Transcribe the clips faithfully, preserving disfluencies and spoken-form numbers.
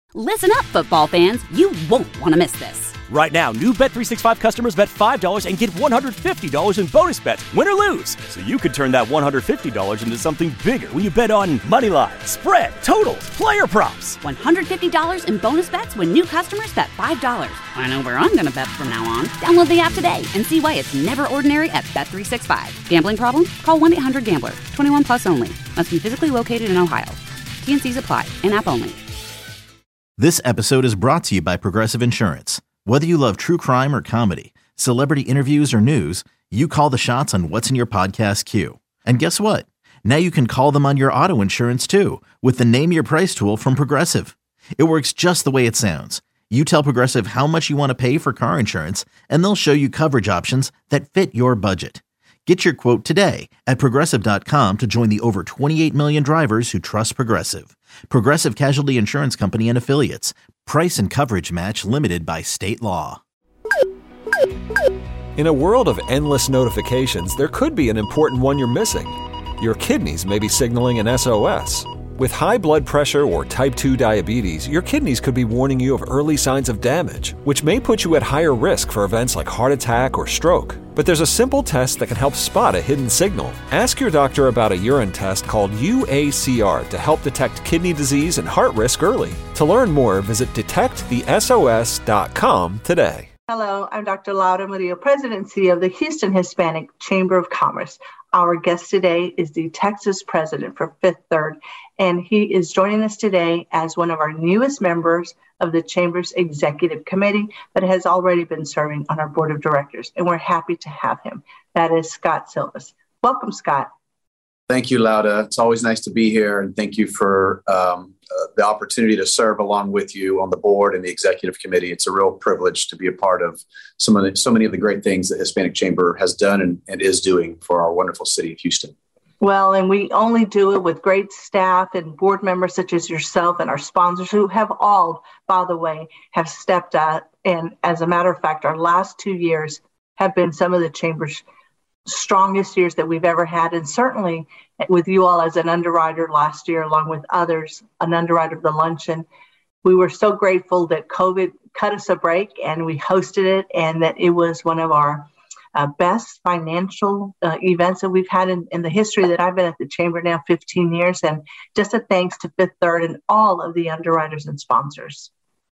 Listen up, football fans. You won't want to miss this. Right now, new Bet three sixty-five customers bet five dollars and get one hundred fifty dollars in bonus bets, win or lose. So you could turn that one hundred fifty dollars into something bigger when you bet on money line, spread, totals, player props. one hundred fifty dollars in bonus bets when new customers bet five dollars. I know where I'm going to bet from now on. Download the app today and see why it's never ordinary at Bet three sixty-five. Gambling problem? Call one eight hundred gambler. twenty-one plus only. Must be physically located in Ohio. T N Cs apply. In-app only. This episode is brought to you by Progressive Insurance. Whether you love true crime or comedy, celebrity interviews or news, you call the shots on what's in your podcast queue. And guess what? Now you can call them on your auto insurance too with the Name Your Price tool from Progressive. It works just the way it sounds. You tell Progressive how much you want to pay for car insurance, and they'll show you coverage options that fit your budget. Get your quote today at Progressive dot com to join the over twenty-eight million drivers who trust Progressive. Progressive Casualty Insurance Company and Affiliates. Price and coverage match limited by state law. In a world of endless notifications, there could be an important one you're missing. Your kidneys may be signaling an S O S. With high blood pressure or type two diabetes, your kidneys could be warning you of early signs of damage, which may put you at higher risk for events like heart attack or stroke. But there's a simple test that can help spot a hidden signal. Ask your doctor about a urine test called U A C R to help detect kidney disease and heart risk early. To learn more, visit detect the S O S dot com today. Hello, I'm Doctor Laura Murillo, President and C E O of the Houston Hispanic Chamber of Commerce. Our guest today is the Texas President for Fifth Third, and he is joining us today as one of our newest members of the Chamber's Executive Committee, but has already been serving on our Board of Directors, and we're happy to have him. That is Scott Silvas. Welcome, Scott. Thank you, Lauda. It's always nice to be here, and thank you for um, uh, the opportunity to serve along with you on the board and the executive committee. It's a real privilege to be a part of some of the, so many of the great things that Hispanic Chamber has done and, and is doing for our wonderful city of Houston. Well, and we only do it with great staff and board members such as yourself and our sponsors who have all, by the way, have stepped up. And as a matter of fact, our last two years have been some of the Chamber's strongest years that we've ever had. And certainly with you all as an underwriter last year, along with others, an underwriter of the luncheon, we were so grateful that COVID cut us a break and we hosted it, and that it was one of our uh, best financial uh, events that we've had in, in the history that I've been at the Chamber now fifteen years. And just a thanks to Fifth Third and all of the underwriters and sponsors.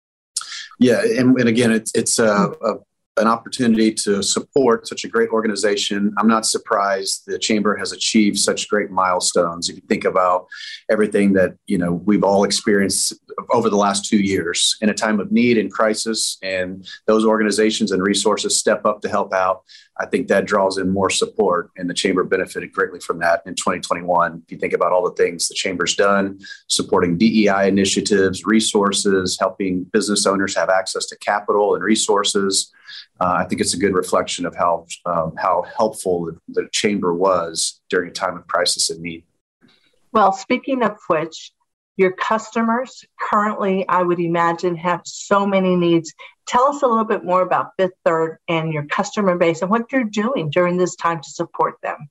Yeah, and, and again, it's, it's a, a an opportunity to support such a great organization. I'm not surprised the Chamber has achieved such great milestones. If you think about everything that, you know, we've all experienced over the last two years in a time of need and crisis, and those organizations and resources step up to help out, I think that draws in more support, and the Chamber benefited greatly from that in twenty twenty-one. If you think about all the things the Chamber's done, supporting D E I initiatives, resources, helping business owners have access to capital and resources, Uh, I think it's a good reflection of how um, how helpful the, the Chamber was during a time of crisis and need. Well, speaking of which, your customers currently, I would imagine, have so many needs. Tell us a little bit more about Fifth Third and your customer base and what you're doing during this time to support them.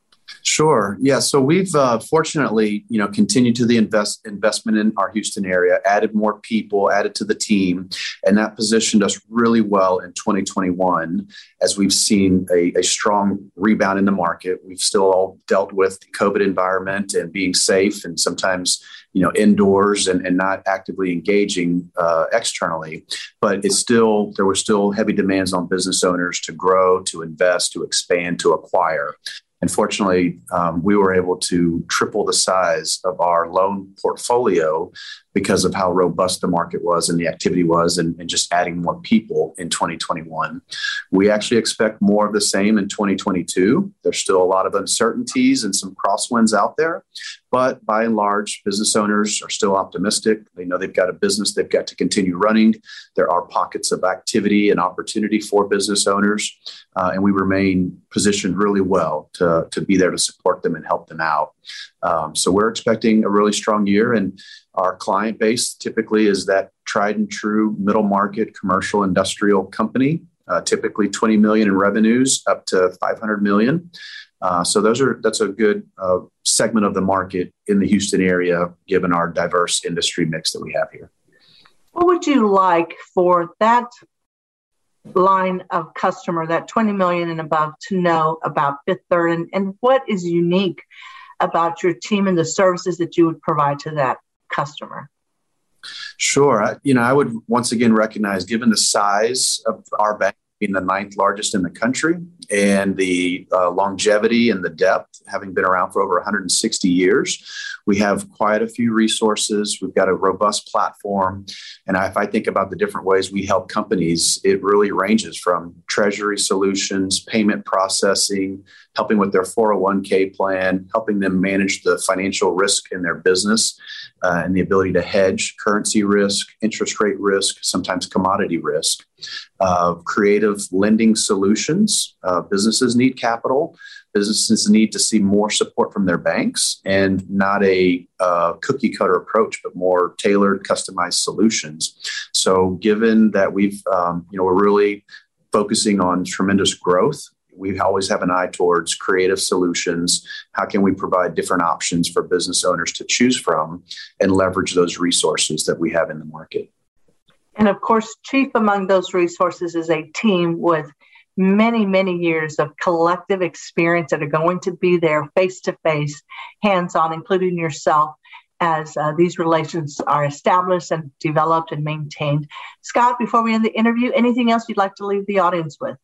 Sure. Yeah. So we've uh, fortunately, you know, continued to the invest investment in our Houston area, added more people, added to the team, and that positioned us really well in twenty twenty-one as we've seen a, a strong rebound in the market. We've still all dealt with the COVID environment and being safe and sometimes, you know, indoors and, and not actively engaging uh, externally, but it's still, there were still heavy demands on business owners to grow, to invest, to expand, to acquire. And fortunately, um, we were able to triple the size of our loan portfolio because of how robust the market was and the activity was, and, and just adding more people in twenty twenty-one. We actually expect more of the same in twenty twenty-two. There's still a lot of uncertainties and some crosswinds out there, but by and large, business owners are still optimistic. They know they've got a business they've got to continue running. There are pockets of activity and opportunity for business owners, uh, and we remain positioned really well to, to be there to support them and help them out. Um, so we're expecting a really strong year, and our client base typically is that tried and true middle market commercial industrial company, uh, typically twenty million in revenues up to five hundred million. Uh, so those are that's a good uh, segment of the market in the Houston area, given our diverse industry mix that we have here. what would you like for that line of customer, that twenty million and above, to know about Fifth Third, and, and what is unique about your team and the services that you would provide to that customer? Sure. I, you know, I would once again recognize, given the size of our bank being the ninth largest in the country and the uh, longevity and the depth, having been around for over one hundred sixty years, we have quite a few resources. We've got a robust platform. And if I think about the different ways we help companies, it really ranges from treasury solutions, payment processing, helping with their four oh one k plan, helping them manage the financial risk in their business, uh, and the ability to hedge currency risk, interest rate risk, sometimes commodity risk, uh, creative lending solutions. Uh, businesses need capital. Businesses need to see more support from their banks, and not a uh, cookie cutter approach, but more tailored, customized solutions. So given that we've, um, you know, we're really focusing on tremendous growth, we always have an eye towards creative solutions. How can we provide different options for business owners to choose from and leverage those resources that we have in the market? And of course, chief among those resources is a team with many, many years of collective experience that are going to be there face-to-face, hands-on, including yourself, as uh, these relations are established and developed and maintained. Scott, before we end the interview, anything else you'd like to leave the audience with?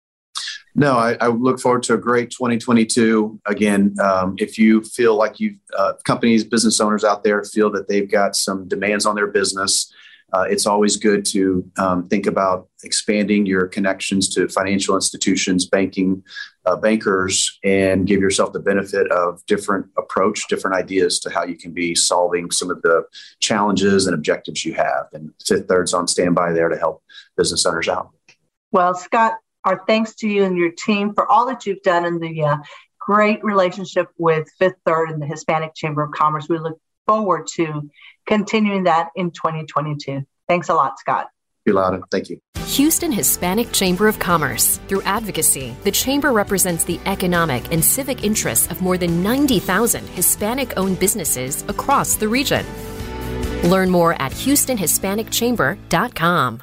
No, I, I look forward to a great twenty twenty-two. Again, um, if you feel like you uh, companies, business owners out there feel that they've got some demands on their business, Uh, it's always good to um, think about expanding your connections to financial institutions, banking, uh, bankers, and give yourself the benefit of different approach, different ideas to how you can be solving some of the challenges and objectives you have. And Fifth Third's on standby there to help business owners out. Well, Scott, our thanks to you and your team for all that you've done in the uh, great relationship with Fifth Third and the Hispanic Chamber of Commerce. We look forward to continuing that in twenty twenty-two. Thanks a lot, Scott. Thank you. Houston Hispanic Chamber of Commerce. Through advocacy, the Chamber represents the economic and civic interests of more than ninety thousand Hispanic-owned businesses across the region. Learn more at houston hispanic chamber dot com.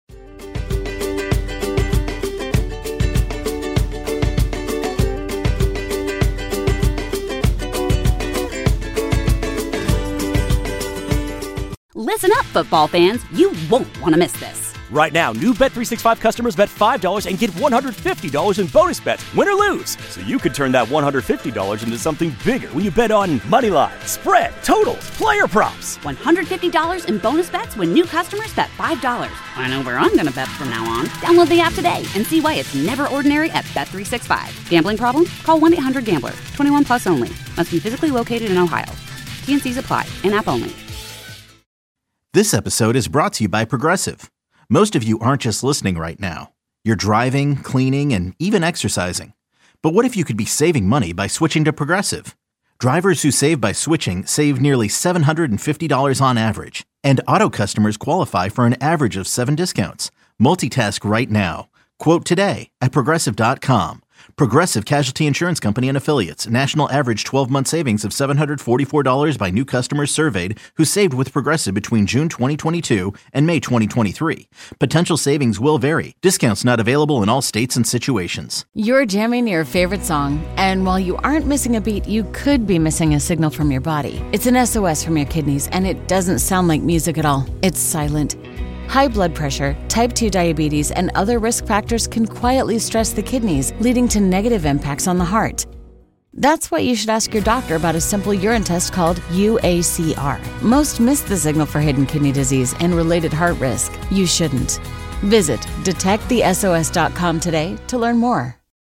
Listen up, football fans. You won't want to miss this. Right now, new Bet three sixty-five customers bet five dollars and get one hundred fifty dollars in bonus bets, win or lose. So you could turn that one hundred fifty dollars into something bigger when you bet on money line, spread, totals, player props. one hundred fifty dollars in bonus bets when new customers bet five dollars. I know where I'm going to bet from now on. Download the app today and see why it's never ordinary at Bet three sixty-five. Gambling problem? Call one eight hundred gambler. twenty-one plus only. Must be physically located in Ohio. T and C's apply. In-app only. This episode is brought to you by Progressive. Most of you aren't just listening right now. You're driving, cleaning, and even exercising. But what if you could be saving money by switching to Progressive? Drivers who save by switching save nearly seven hundred fifty dollars on average. And auto customers qualify for an average of seven discounts. Multitask right now. Quote today at progressive dot com. Progressive Casualty Insurance Company and Affiliates. National average twelve-month savings of seven hundred forty-four dollars by new customers surveyed who saved with Progressive between June twenty twenty-two and May twenty twenty-three. Potential savings will vary. Discounts not available in all states and situations. You're jamming your favorite song, and while you aren't missing a beat, you could be missing a signal from your body. It's an S O S from your kidneys, and it doesn't sound like music at all. It's silent. High blood pressure, type two diabetes, and other risk factors can quietly stress the kidneys, leading to negative impacts on the heart. That's why you should ask your doctor about a simple urine test called U A C R. Most miss the signal for hidden kidney disease and related heart risk. You shouldn't. Visit detect the S O S dot com today to learn more.